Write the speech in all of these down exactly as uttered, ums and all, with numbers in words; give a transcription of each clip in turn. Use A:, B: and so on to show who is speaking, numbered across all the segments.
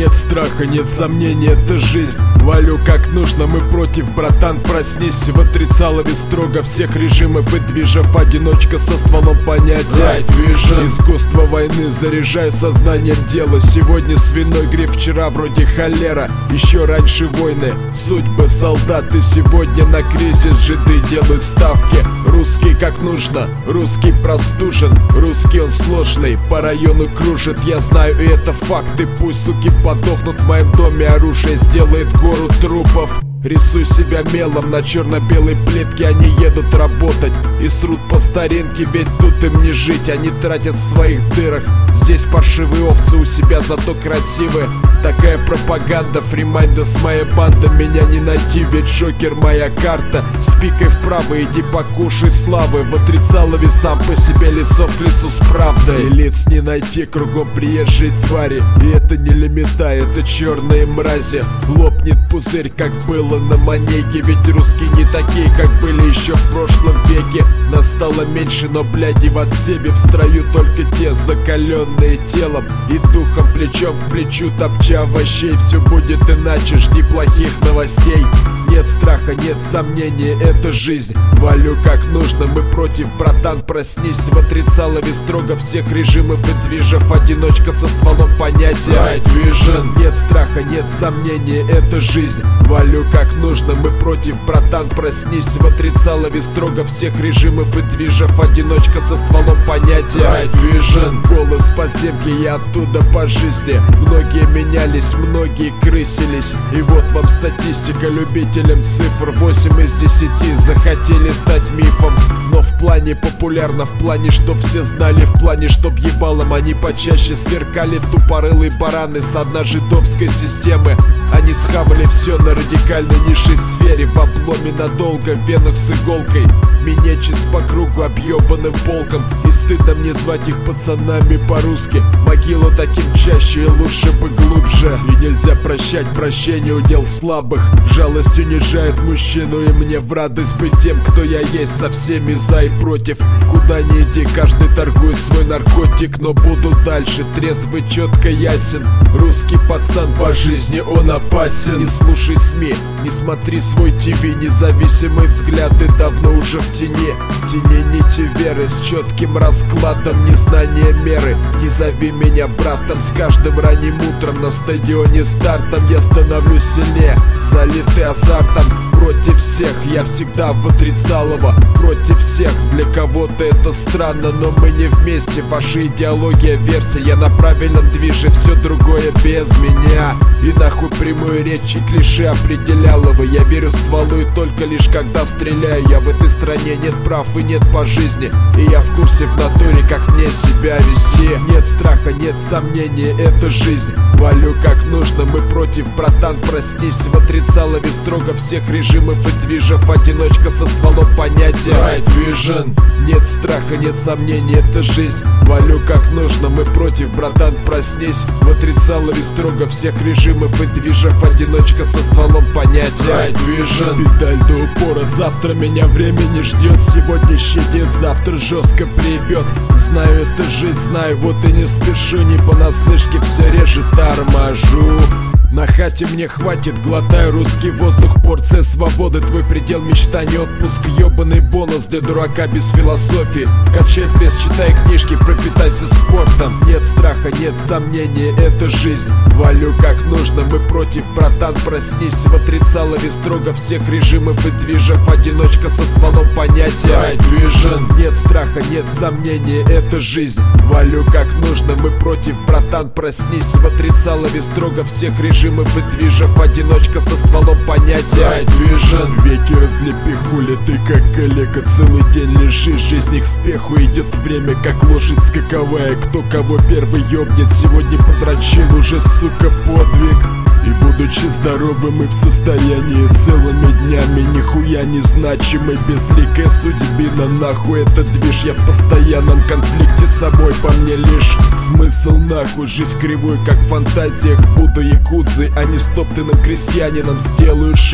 A: нет страха, нет сомнений, это жизнь. Валю как нужно, мы против, братан, проснись. В отрицалове строго всех режимов и движев. Одиночка со стволом понятия Right Vision. Искусство войны, заряжай сознанием дела. Сегодня свиной гриб, вчера вроде холера. Еще раньше войны, судьбы солдат. И сегодня на кризис жиды делают ставки. Русский как нужно, русский простужен. Русский он сложный, по району кружит. Я знаю, и это факты. Пусть суки подохнут в моем доме. Оружие сделает гору трупов. Рисуй себя мелом на черно-белой плитке. Они едут работать и срут по старинке. Ведь тут им не жить, они тратят в своих дырах. Здесь паршивые овцы у себя, зато красивые. Такая пропаганда, фримайнда с моей бандой. Меня не найти, ведь Джокер моя карта. С пикой вправо иди покушай славы. В отрицалове сам по себе лицом к лицу с правдой. И лиц не найти, кругом приезжие твари. И это не лимита, это черные мрази. Лопнет пузырь, как было на Манеге. Ведь русские не такие, как были еще в прошлом веке. Нас стало меньше, но бляди в отсеве. В строю только те, закаленные телом и духом, плечом к плечу топча овощей. Все будет иначе, жди плохих новостей. Нет страха, нет сомнений, это жизнь. Валю как нужно, мы против, братан, проснись. В отрицалове строго всех режимов и движев. Одиночка со стволом понятия Right Vision. Нет страха, нет сомнений, это жизнь. Валю как нужно, мы против, братан, проснись. В отрицалове строго всех режимов и движев. Одиночка со стволом понятия Right Vision. Голос подземки, я оттуда по жизни. Многие менялись, многие крысились. И вот вам статистика, любителям цифр. Восемь из десяти захотели стать мифом. Но в плане популярно, в плане чтоб все знали, в плане чтоб ебалом они почаще сверкали. Тупорылые бараны с одной жидовской системы. Они схавали все на радикальной низшей сфере. В обломе надолго, в венах с иголкой. Минечец по кругу объебанным полком. И стыдно мне звать их пацанами по-русски. Могилу таким чаще и лучше бы глубже. И нельзя прощать, прощение удел слабых. Жалость унижает мужчину, и мне в радость быть тем, кто я есть, со всеми за и против. Куда ни иди, каждый торгует свой наркотик. Но буду дальше, трезвый, четко ясен. Русский пацан по жизни, он опасен. Не слушай СМИ, не смотри свой ТВ. Независимые взгляды давно уже в тени. Тени нити веры с четким раскладом. Незнание меры, не зови меня братом. С каждым ранним утром на стадионе стартом я становлюсь сильнее, залитый азартом. Против всех, я всегда в отрицалово. Против всех, для кого-то это странно, но мы не вместе. Ваша идеология, версия, я на правильном движе. Все другое без меня. И нахуй прямую речь и клише определялого. Я верю стволу и только лишь когда стреляю. Я в этой стране, нет прав и нет по жизни. И я в курсе в натуре, как мне себя вести. Нет страха, нет сомнений, это жизнь. Валю как нужно, мы против, братан, проснись. В отрицалове строго всех режимов и движев. Одиночка со стволом понятия Right Vision. Нет страха, нет сомнений, это жизнь. Валю как нужно, мы против, братан, проснись. В отрицалове строго всех режимов и движев. Одиночка со стволом понятия Right Vision. Педаль до упора, завтра меня время не ждет. Сегодня щадит, завтра жестко приебет. Знаю, это жизнь, знаю, вот и не спешу. Не понаслышке, все реже торможу. На хате мне хватит, глотаю русский воздух. Порция свободы, твой предел мечтаний. Отпуск, ебаный бонус для дурака без философии. Качай пресс, читай книжки, пропитайся спортом. Нет страха, нет сомнений, это жизнь. Валю как нужно, мы против, братан, проснись. В отрицалове строго всех режимов и движев. Одиночка со стволом понятия Right Vision. Нет страха, нет сомнений, это жизнь. Валю как нужно, мы против, братан, проснись. В отрицалове строго всех режимов и движев. Одиночка со стволом понятия Right Vision. Веки разлепи, хули ты как коллега. Целый день лежишь, жизнь к спеху. Идет время, как лошадь скаковая. Кто кого первый ёбнет, сегодня подрочил уже, сука, подвиг. И будучи здоровым и в состоянии целыми днями нихуя не значимой, безликая судьбина, нахуй этот движ. Я в постоянном конфликте с собой, по мне лишь смысл нахуй. Жизнь кривой, как в фантазиях, буду якудзой, а не стоптанным крестьянином. Сделаю шаг,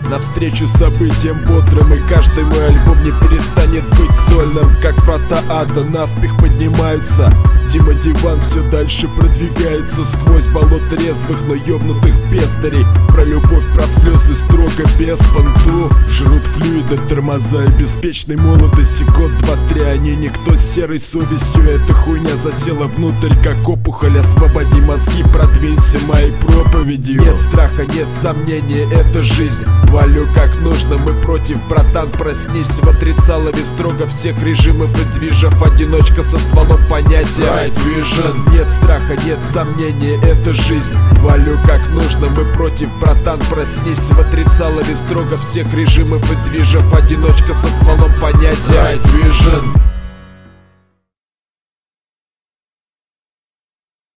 A: навстречу событиям бодрым, и каждый мой альбом не перестанет быть сольным. Как врата ада наспех поднимаются, Дима Диван все дальше продвигается сквозь болот резвых, но ёбнутых пестарей. Про любовь, про слезы строго без понту. Жрут флюиды, тормоза и беспечной молодости. Год, два, три, они никто с серой совестью. Эта хуйня засела внутрь, как опухоль. Освободи мозги, продвинься моей проповедью. Нет страха, нет сомнения, это жизнь. Валю как нужно, мы против, братан, проснись. В отрицалове строго всех режимов и движев. Одиночка со стволом понятия Right Vision. Нет страха, нет сомнения, это жизнь. Валю как нужно, мы против, братан, проснись. В отрицалове строго всех режимов и движев. Одиночка со стволом понятия Right Vision.